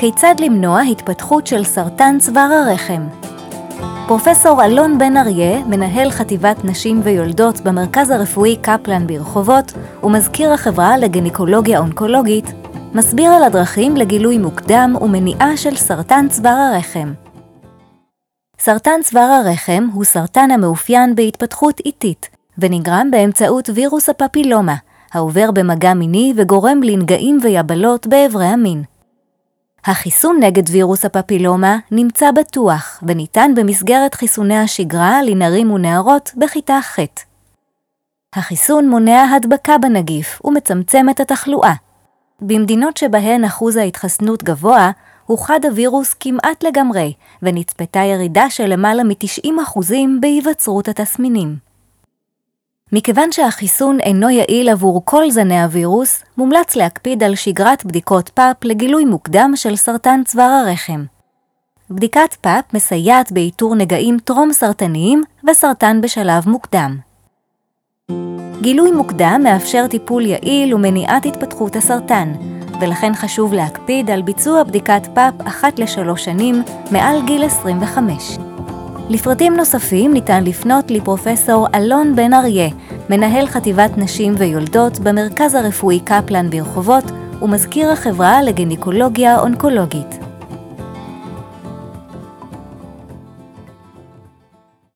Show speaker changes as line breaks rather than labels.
כיצד למנוע התפתחות של סרטן צוואר הרחם? פרופסור אלון בן אריה, מנהל חטיבת נשים ויולדות במרכז הרפואי קפלן ברחובות ומזכיר החברה לגניקולוגיה אונקולוגית, מסביר על הדרכים לגילוי מוקדם ומניעה של סרטן צוואר הרחם. סרטן צוואר הרחם הוא סרטן המאופיין בהתפתחות איטית ונגרם באמצעות וירוס הפפילומה, העובר במגע מיני וגורם לנגעים ויבלות באיברי המין. החיסון נגד וירוס הפפילומה נמצא בטוח וניתן במסגרת חיסוני השגרה לנערים ונערות בכיתה ח'. החיסון מונע הדבקה בנגיף ומצמצם את התחלואה. במדינות שבהן אחוז ההתחסנות גבוה, הוכחד הווירוס כמעט לגמרי ונצפתה ירידה של למעלה מ-90% בהיווצרות התסמינים. מכיוון שהחיסון אינו יעיל עבור כל זני הווירוס, מומלץ להקפיד על שגרת בדיקות פאפ לגילוי מוקדם של סרטן צוואר הרחם. בדיקת פאפ מסייעת באיתור נגעים טרום סרטניים וסרטן בשלב מוקדם. גילוי מוקדם מאפשר טיפול יעיל ומניעת התפתחות הסרטן, ולכן חשוב להקפיד על ביצוע בדיקת פאפ אחת ל3 שנים מעל גיל 25. לפרטים נוספים ניתן לפנות לפרופסור אלון בן אריה, מנהל חטיבת נשים ויולדות במרכז הרפואי קפלן ברחובות ומזכיר החברה לגניקולוגיה אונקולוגית.